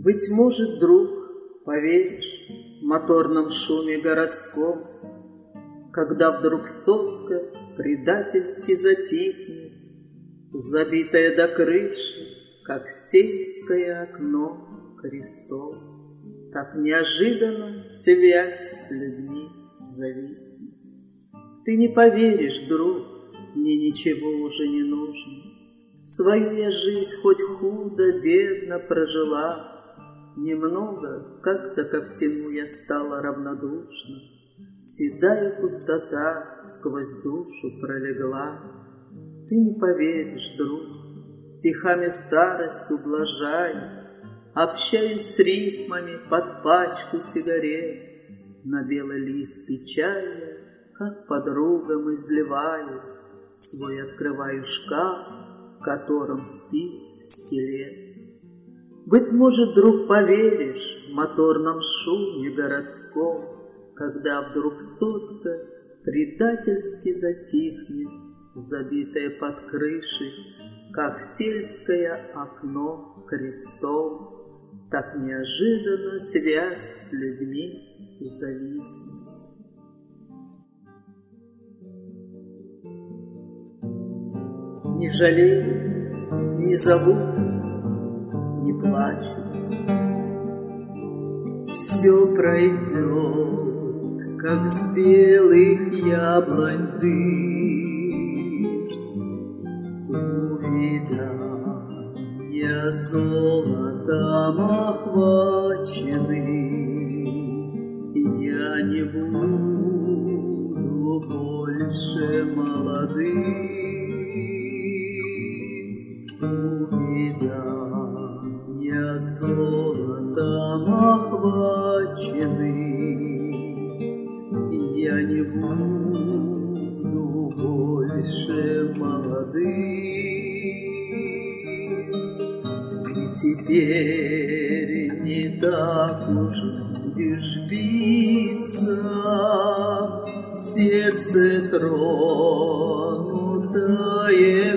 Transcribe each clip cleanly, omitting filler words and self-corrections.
Быть может, друг, поверишь в моторном шуме городском, когда вдруг сотка предательски затихнет, забитая до крыши, как сельское окно, крестом. Так неожиданно связь с людьми зависнет. Ты не поверишь, друг, мне ничего уже не нужно. Свою я жизнь хоть худо, бедно прожила. Немного, как-то ко всему я стала равнодушна. Седая пустота сквозь душу пролегла. Ты не поверишь, друг, стихами старость ублажаю, общаюсь с рифмами под пачку сигарет, на белый лист печали, как подругам изливаю, свой открываю шкаф, в котором спит скелет. Быть может, друг, поверишь в моторном шуме городском, когда вдруг сотка предательски затихнет, забитая под крышей, как сельское окно, крестом. Так неожиданно связь с людьми зависнет. Не жалею, не зову, не плачу. Все пройдет, как с белых яблонь дым. Увидания золотом охвачены, я не буду больше молодым. Увидания золотом охвачены, я не буду больше молодым. И теперь не так уж будешь биться, сердце тронутое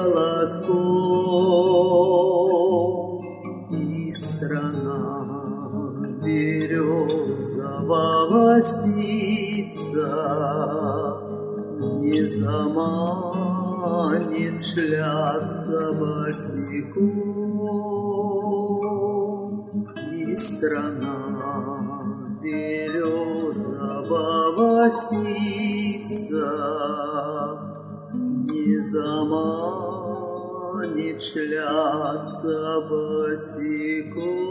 холодком, и страна березового ситца не заманит шляться босиком, и страна березового ситца не заманит шляться босиком.